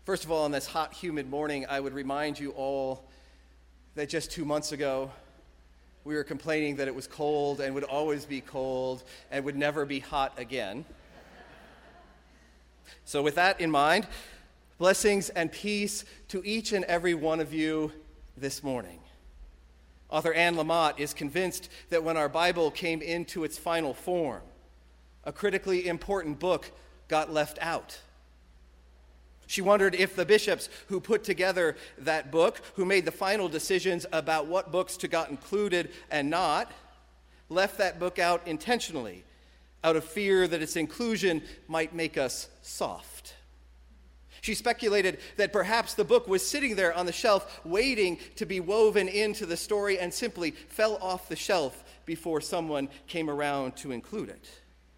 First of all, on this hot, humid morning, I would remind you all that just 2 months ago, we were complaining that it was cold and would always be cold and would never be hot again. So with that in mind, blessings and peace to each and every one of you this morning. Author Anne Lamott is convinced that when our Bible came into its final form, a critically important book got left out. She wondered if the bishops who put together that book, who made the final decisions about what books to got included and not, left that book out intentionally, out of fear that its inclusion might make us soft. She speculated that perhaps the book was sitting there on the shelf waiting to be woven into the story and simply fell off the shelf before someone came around to include it.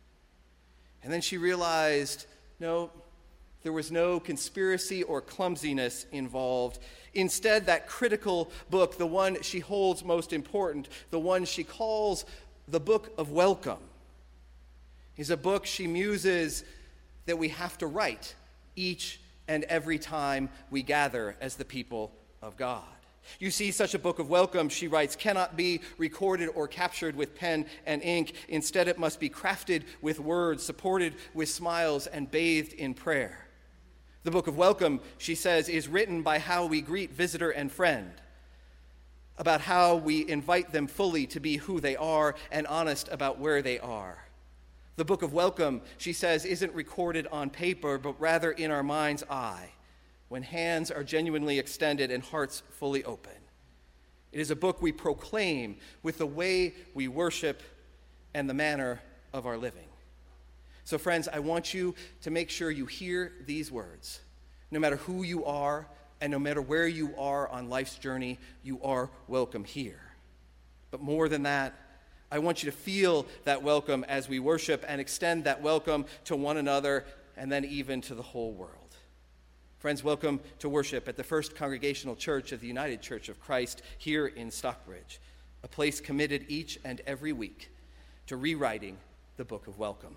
And then she realized, no, there was no conspiracy or clumsiness involved. Instead, that critical book, the one she holds most important, the one she calls the Book of Welcome, is a book she muses that we have to write each and every time we gather as the people of God. You see, such a book of welcome, she writes, cannot be recorded or captured with pen and ink. Instead, it must be crafted with words, supported with smiles, and bathed in prayer. The book of welcome, she says, is written by how we greet visitor and friend, about how we invite them fully to be who they are and honest about where they are. The book of welcome, she says, isn't recorded on paper, but rather in our mind's eye, when hands are genuinely extended and hearts fully open. It is a book we proclaim with the way we worship and the manner of our living. So friends, I want you to make sure you hear these words. No matter who you are and no matter where you are on life's journey, you are welcome here. But more than that, I want you to feel that welcome as we worship and extend that welcome to one another and then even to the whole world. Friends, welcome to worship at the First Congregational Church of the United Church of Christ here in Stockbridge, a place committed each and every week to rewriting the Book of Welcome.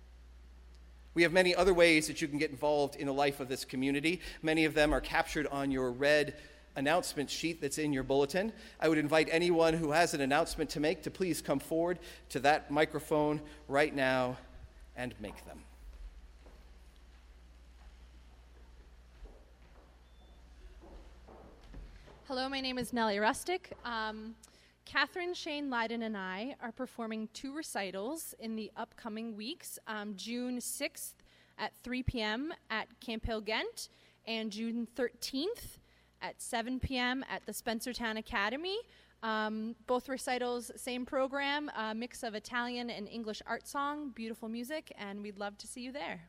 We have many other ways that you can get involved in the life of this community. Many of them are captured on your red announcement sheet that's in your bulletin. I would invite anyone who has an announcement to make to please come forward to that microphone right now and make them. Hello, my name is Nellie Rustic. Catherine Shane Leiden and I are performing 2 recitals in the upcoming weeks, June 6th at 3 p.m. at Camp Hill Ghent and June 13th at 7 p.m. at the Spencertown Academy. Both recitals, same program, a mix of Italian and English art song, beautiful music, and we'd love to see you there.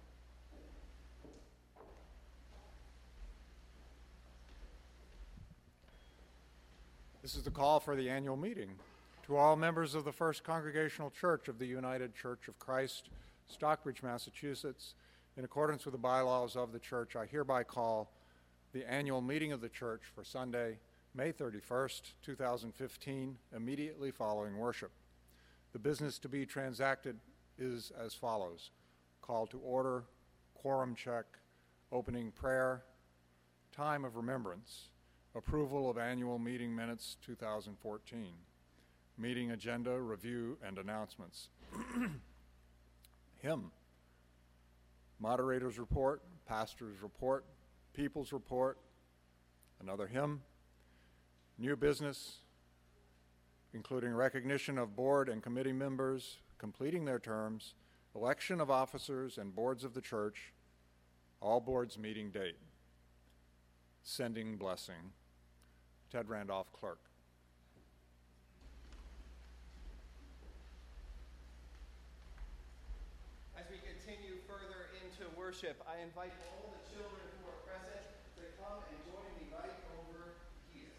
This is the call for the annual meeting. To all members of the First Congregational Church of the United Church of Christ, Stockbridge, Massachusetts, in accordance with the bylaws of the church, I hereby call the annual meeting of the church for Sunday, May 31st, 2015, immediately following worship. The business to be transacted is as follows: call to order, quorum check, opening prayer, time of remembrance, approval of annual meeting minutes 2014, meeting agenda, review, and announcements. Hymn, moderator's report, pastor's report, people's report, another hymn, new business, including recognition of board and committee members completing their terms, election of officers and boards of the church, all boards meeting date, sending blessing. Ted Randolph, clerk. As we continue further into worship, I invite all the children who are present to come and join me right over here.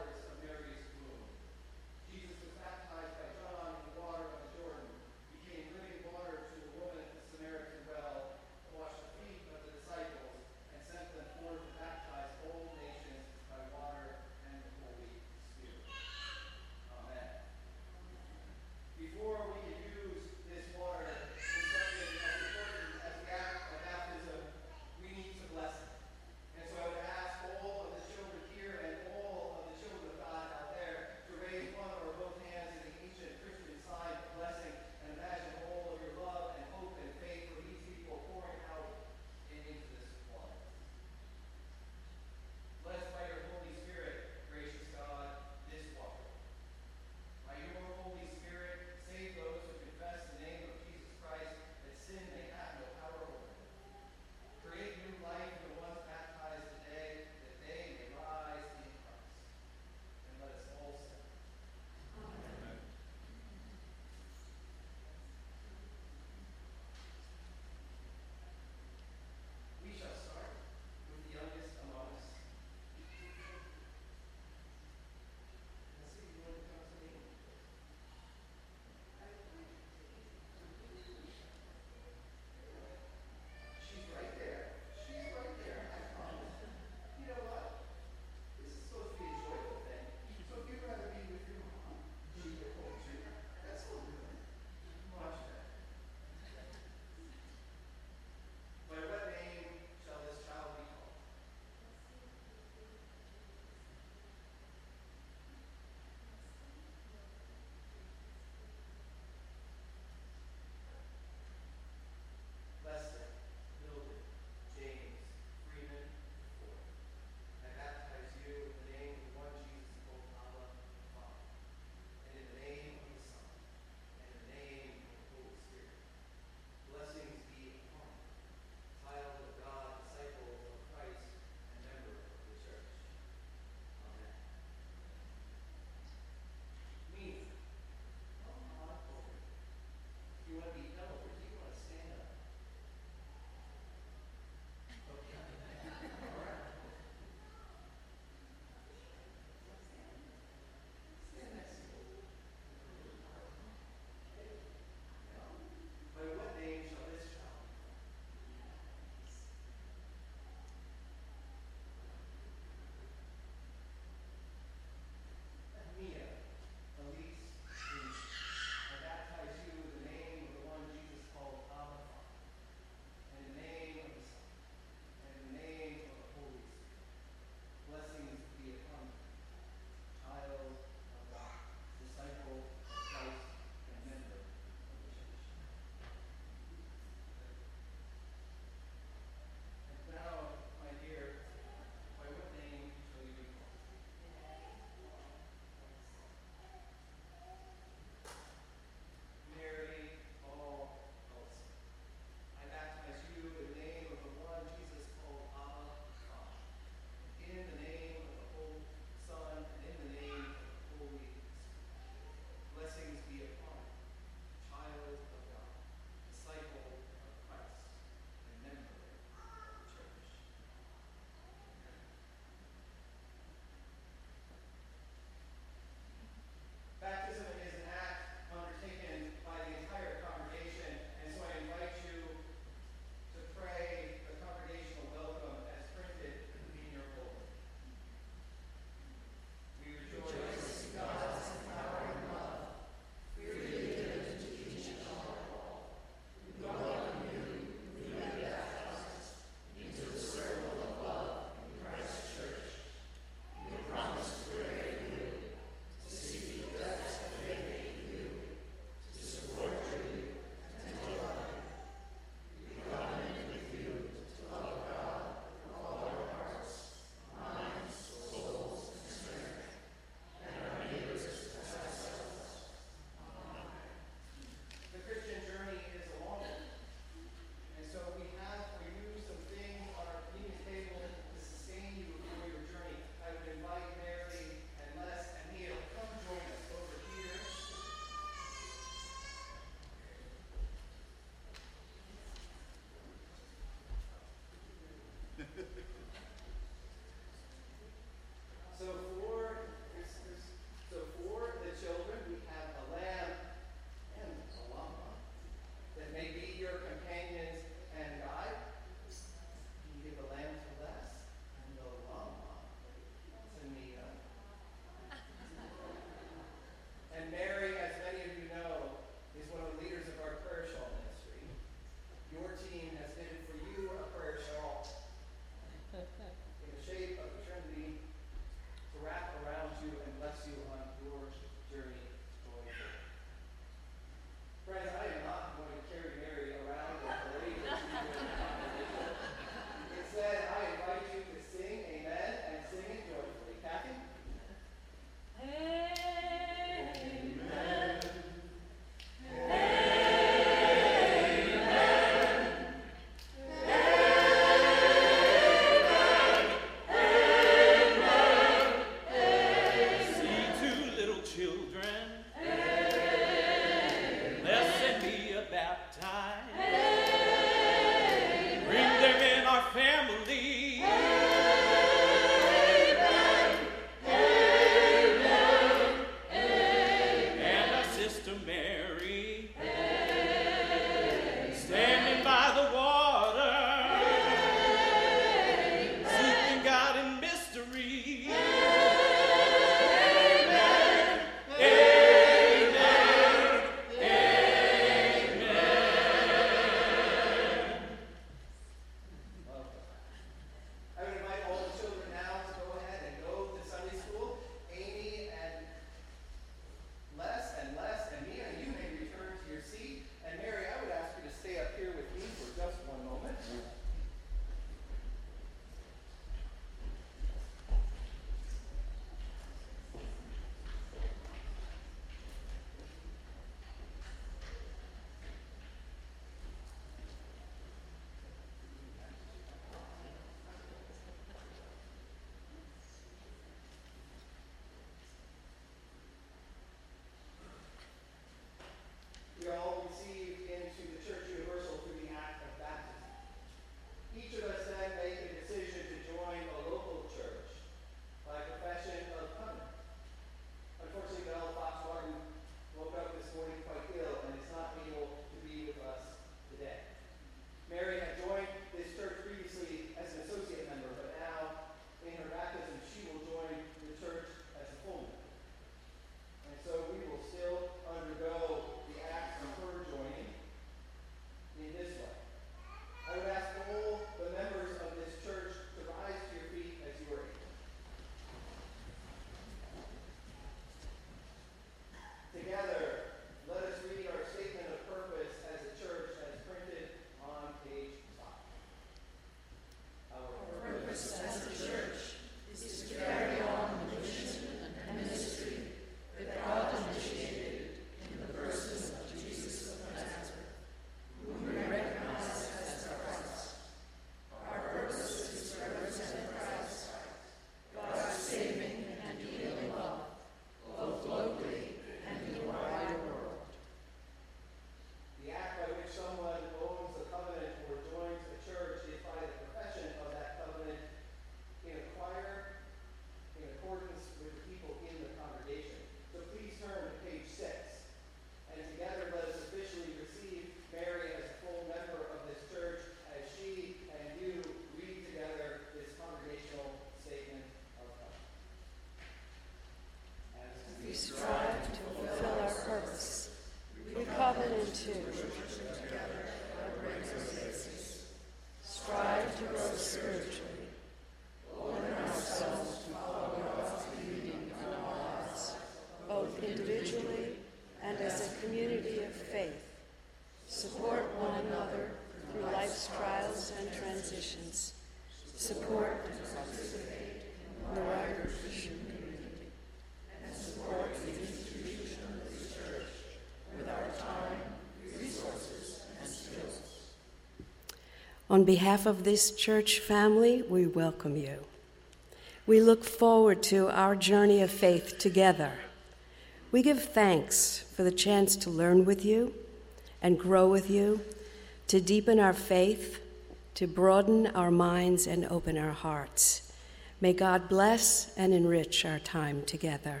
spiritually. Order ourselves to follow God's leading in our lives, both individually and as a community of faith. Support one another through life's trials and transitions. Support and participate in the wider Christian community. And support the institution of this church with our time, resources, and skills. On behalf of this church family, we welcome you. We look forward to our journey of faith together. We give thanks for the chance to learn with you and grow with you, to deepen our faith, to broaden our minds and open our hearts. May God bless and enrich our time together.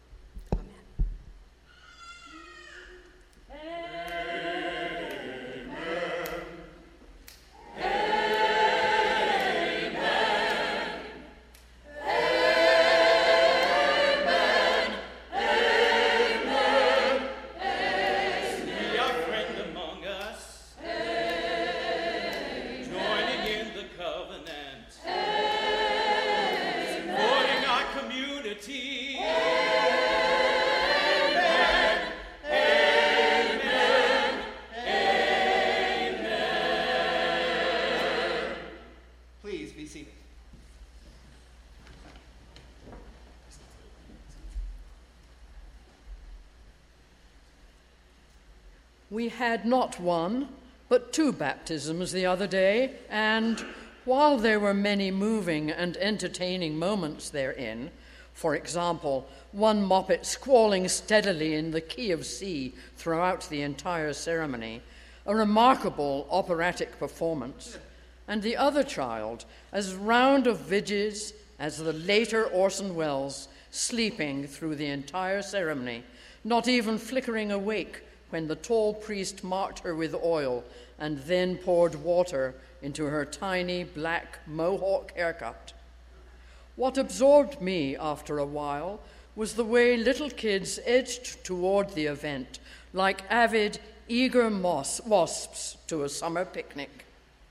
We had not one, but 2 baptisms the other day, and while there were many moving and entertaining moments therein, for example, one moppet squalling steadily in the key of C throughout the entire ceremony, a remarkable operatic performance, and the other child as round of vidges as the later Orson Welles, sleeping through the entire ceremony, not even flickering awake when the tall priest marked her with oil and then poured water into her tiny black mohawk haircut. What absorbed me after a while was the way little kids edged toward the event like avid, eager wasps to a summer picnic.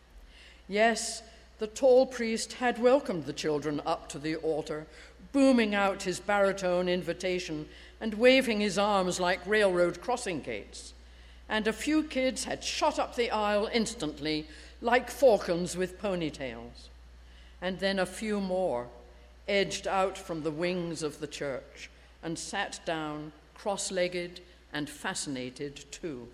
Yes, the tall priest had welcomed the children up to the altar, booming out his baritone invitation and waving his arms like railroad crossing gates. And a few kids had shot up the aisle instantly, like falcons with ponytails. And then a few more edged out from the wings of the church and sat down, cross-legged and fascinated too.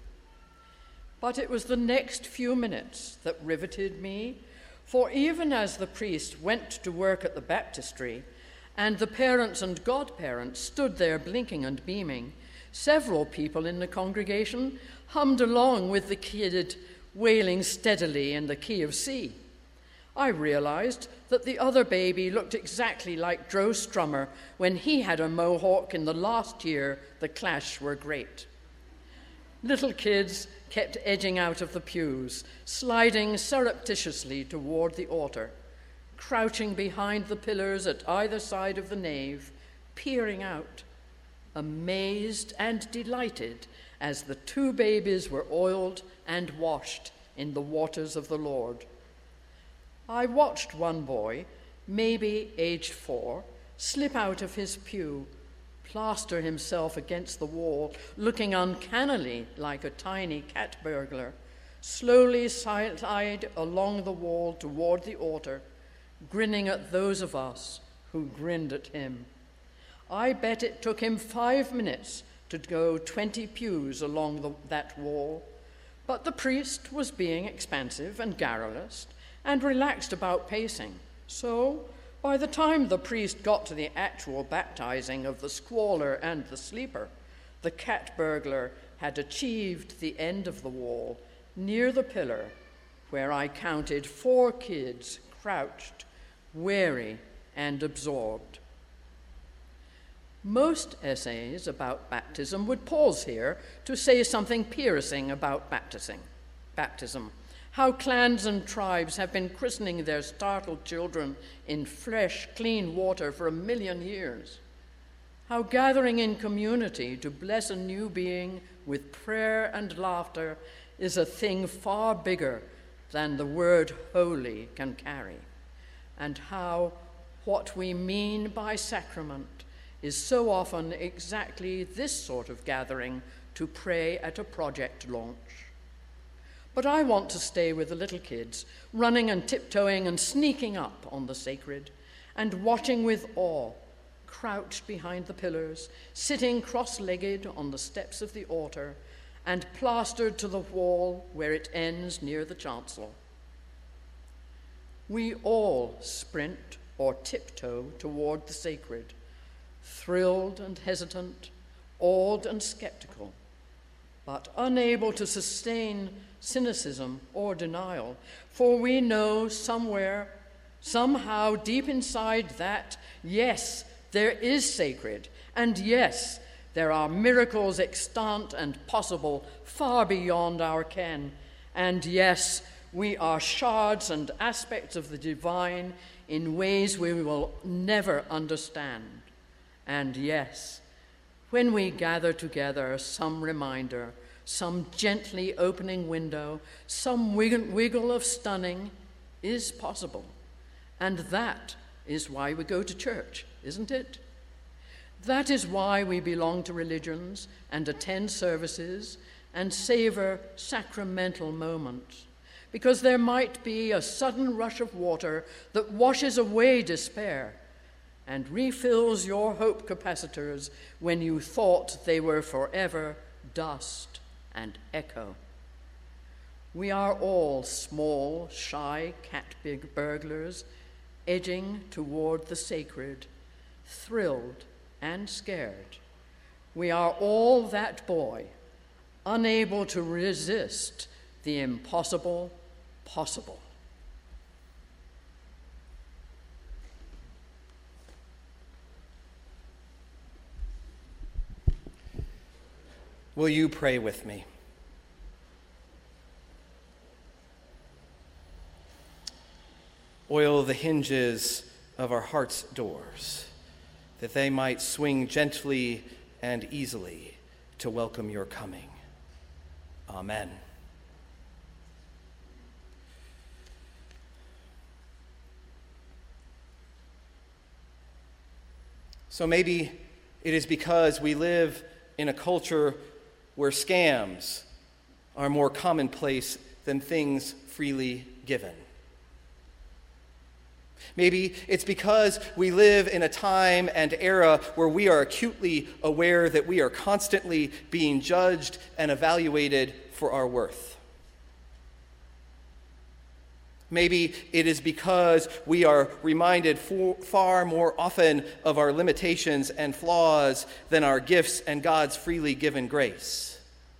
But it was the next few minutes that riveted me, for even as the priest went to work at the baptistry, and the parents and godparents stood there blinking and beaming, several people in the congregation hummed along with the kid wailing steadily in the key of C. I realized that the other baby looked exactly like Joe Strummer when he had a mohawk in the last year the Clash were great. Little kids kept edging out of the pews, sliding surreptitiously toward the altar, crouching behind the pillars at either side of the nave, peering out, amazed and delighted as the 2 babies were oiled and washed in the waters of the Lord. I watched one boy, maybe aged 4, slip out of his pew, plaster himself against the wall, looking uncannily like a tiny cat burglar, slowly slide along the wall toward the altar, grinning at those of us who grinned at him. I bet it took him 5 minutes to go 20 pews along that wall, but the priest was being expansive and garrulous and relaxed about pacing. So, by the time the priest got to the actual baptizing of the squaller and the sleeper, the cat burglar had achieved the end of the wall near the pillar where I counted 4 kids crouched, wary and absorbed. Most essays about baptism would pause here to say something piercing about baptism, how clans and tribes have been christening their startled children in fresh, clean water for 1 million years, how gathering in community to bless a new being with prayer and laughter is a thing far bigger than the word holy can carry. and how what we mean by sacrament is so often exactly this sort of gathering to pray at a project launch. But I want to stay with the little kids, running and tiptoeing and sneaking up on the sacred, and watching with awe, crouched behind the pillars, sitting cross-legged on the steps of the altar, and plastered to the wall where it ends near the chancel. We all sprint or tiptoe toward the sacred, thrilled and hesitant, awed and skeptical, but unable to sustain cynicism or denial, for we know somewhere, somehow deep inside that, yes, there is sacred, and yes, there are miracles extant and possible far beyond our ken, and yes, we are shards and aspects of the divine in ways we will never understand. And yes, when we gather together, some reminder, some gently opening window, some wiggle of stunning is possible. And that is why we go to church, isn't it? That is why we belong to religions and attend services and savor sacramental moments, because there might be a sudden rush of water that washes away despair and refills your hope capacitors when you thought they were forever dust and echo. We are all small, shy cat-big burglars edging toward the sacred, thrilled and scared. We are all that boy, unable to resist the impossible possible. Will you pray with me? Oil the hinges of our heart's doors, that they might swing gently and easily to welcome your coming. Amen. So maybe it is because we live in a culture where scams are more commonplace than things freely given. Maybe it's because we live in a time and era where we are acutely aware that we are constantly being judged and evaluated for our worth. Maybe it is because we are reminded far more often of our limitations and flaws than our gifts and God's freely given grace.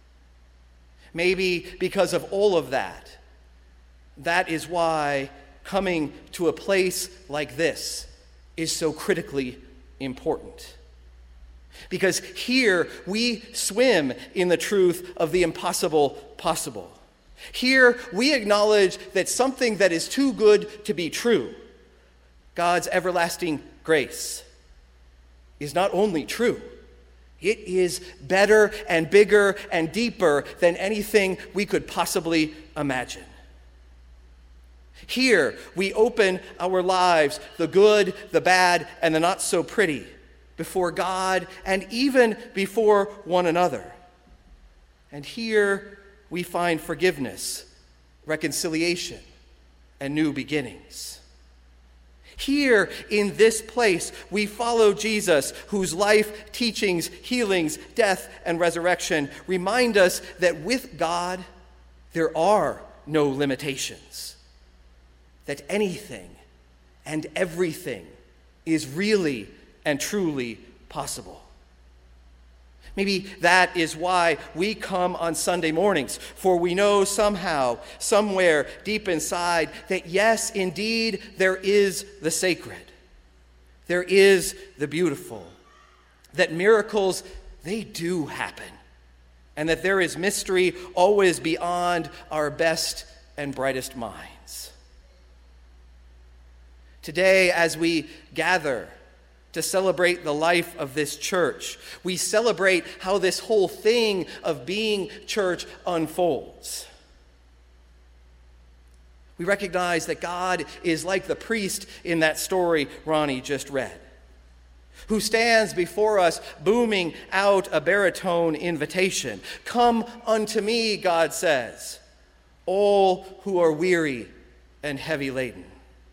Maybe because of all of that, that is why coming to a place like this is so critically important. Because here we swim in the truth of the impossible possible. Here we acknowledge that something that is too good to be true, God's everlasting grace, is not only true, it is better and bigger and deeper than anything we could possibly imagine. Here we open our lives, the good, the bad, and the not so pretty, before God and even before one another. And here we find forgiveness, reconciliation, and new beginnings. Here in this place, we follow Jesus, whose life, teachings, healings, death, and resurrection remind us that with God, there are no limitations, that anything and everything is really and truly possible. Maybe that is why we come on Sunday mornings, for we know somehow, somewhere deep inside, that yes, indeed, there is the sacred. There is the beautiful. That miracles, they do happen. And that there is mystery always beyond our best and brightest minds. Today, as we gather to celebrate the life of this church, we celebrate how this whole thing of being church unfolds. We recognize that God is like the priest in that story Ronnie just read, who stands before us booming out a baritone invitation. Come unto me, God says, all who are weary and heavy laden.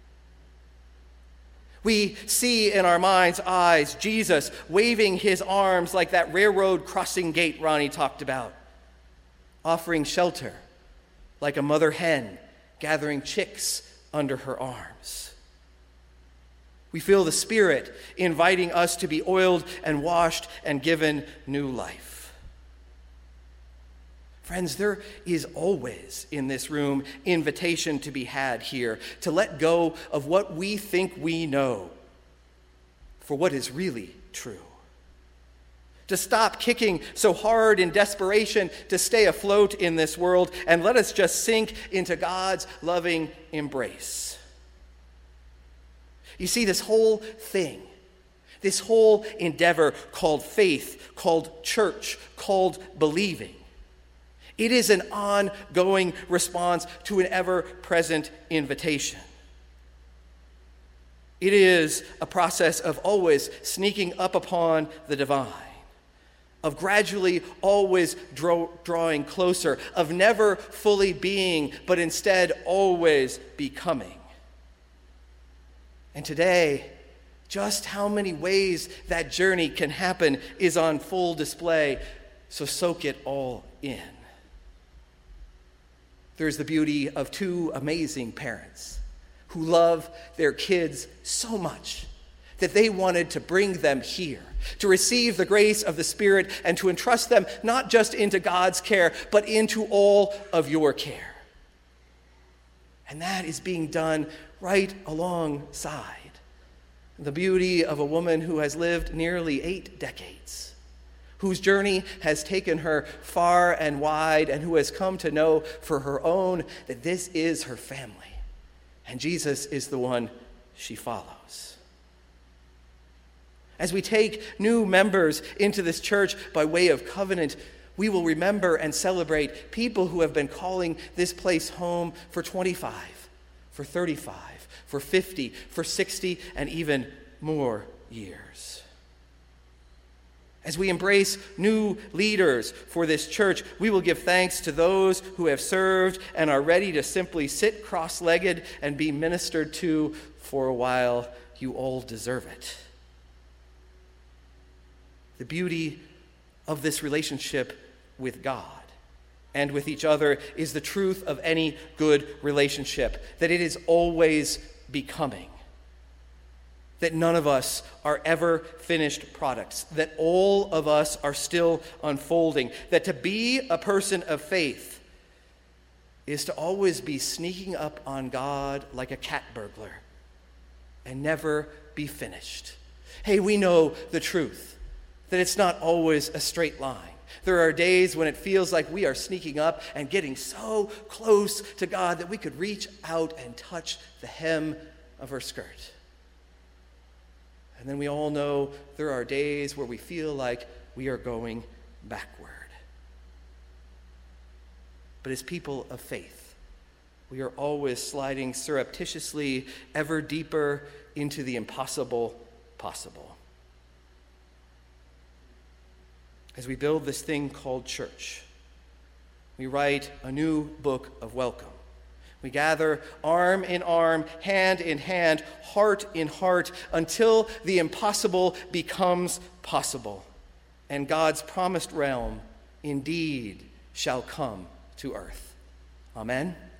We see in our mind's eyes Jesus waving his arms like that railroad crossing gate Ronnie talked about, offering shelter like a mother hen gathering chicks under her arms. We feel the Spirit inviting us to be oiled and washed and given new life. Friends, there is always in this room invitation to be had here, to let go of what we think we know for what is really true. To stop kicking so hard in desperation to stay afloat in this world, and let us just sink into God's loving embrace. You see, this whole thing, this whole endeavor called faith, called church, called believing, it is an ongoing response to an ever-present invitation. It is a process of always sneaking up upon the divine, of gradually always drawing closer, of never fully being, but instead always becoming. And today, just how many ways that journey can happen is on full display, so soak it all in. There's the beauty of two amazing parents who love their kids so much that they wanted to bring them here, to receive the grace of the Spirit and to entrust them not just into God's care, but into all of your care. And that is being done right alongside the beauty of a woman who has lived nearly 8 decades, whose journey has taken her far and wide, and who has come to know for her own that this is her family, and Jesus is the one she follows. As we take new members into this church by way of covenant, we will remember and celebrate people who have been calling this place home for 25, for 35, for 50, for 60, and even more years. As we embrace new leaders for this church, we will give thanks to those who have served and are ready to simply sit cross-legged and be ministered to for a while. You all deserve it. The beauty of this relationship with God and with each other is the truth of any good relationship, that it is always becoming, that none of us are ever finished products, that all of us are still unfolding, that to be a person of faith is to always be sneaking up on God like a cat burglar and never be finished. Hey, we know the truth, that it's not always a straight line. There are days when it feels like we are sneaking up and getting so close to God that we could reach out and touch the hem of her skirt. And then we all know there are days where we feel like we are going backward. But as people of faith, we are always sliding surreptitiously ever deeper into the impossible possible. As we build this thing called church, we write a new book of welcome. We gather arm in arm, hand in hand, heart in heart, until the impossible becomes possible, and God's promised realm indeed shall come to earth. Amen.